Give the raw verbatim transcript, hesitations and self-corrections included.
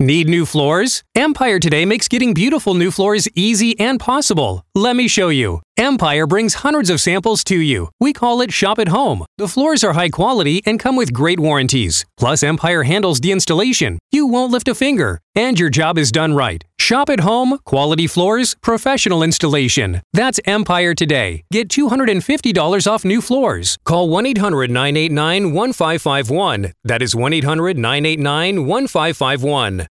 Need new floors? Empire Today makes getting beautiful new floors easy and possible. Let me show you. Empire brings hundreds of samples to you. We call it Shop at Home. The floors are high quality and come with great warranties. Plus, Empire handles the installation. You won't lift a finger. And your job is done right. Shop at Home, quality floors, professional installation. That's Empire Today. Get two hundred fifty dollars off new floors. Call one eight hundred nine eight nine one five five one. That is one eight hundred nine eight nine one five five one.